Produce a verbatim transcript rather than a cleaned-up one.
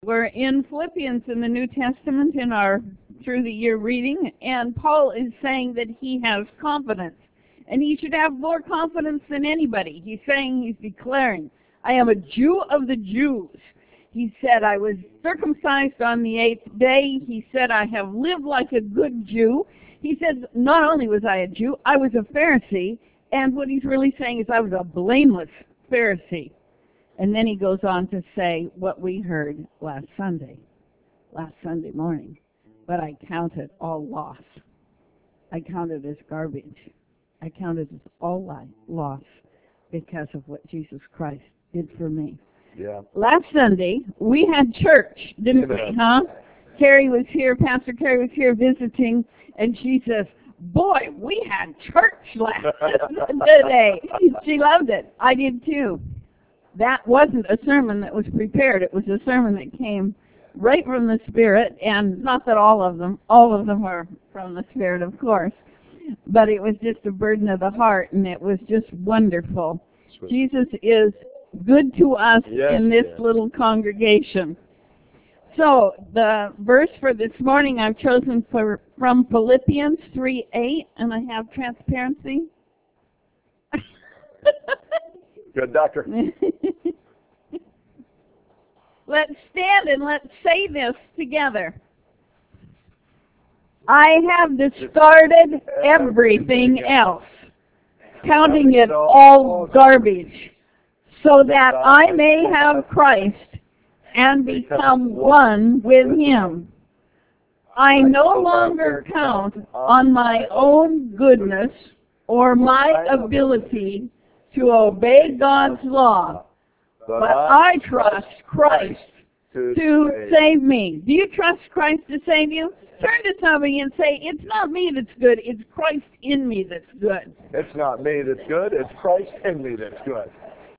We're in Philippians in the New Testament in our through the year reading, and Paul is saying that he has confidence, and he should have more confidence than anybody. He's saying, he's declaring, I am a Jew of the Jews. He said, I was circumcised on the eighth day. He said, I have lived like a good Jew. He said, not only was I a Jew, I was a Pharisee, and what he's really saying is I was a blameless Pharisee. And then he goes on to say what we heard last Sunday, last Sunday morning. But I count it all loss. I count it as garbage. I count it as all loss because of what Jesus Christ did for me. Yeah. Last Sunday, we had church, didn't we, huh? Carrie was here, Pastor Carrie was here visiting, and she says, boy, we had church last today. She loved it. I did too. That wasn't a sermon that was prepared. It was a sermon that came right from the Spirit, and not that all of them, all of them were from the Spirit, of course, but it was just a burden of the heart, and it was just wonderful. Sweet. Jesus is good to us yes, in this yes. little congregation. So the verse for this morning I've chosen for, from Philippians three eight, and I have transparency. Good, doctor. Let's stand and let's say this together. I have discarded everything else, counting it all garbage, so that I may have Christ and become one with Him. I no longer count on my own goodness or my ability to obey God's law, but I trust Christ to save me. Do you trust Christ to save you? Turn to somebody and say, it's not me that's good, it's Christ in me that's good. It's not me that's good, it's Christ in me that's good.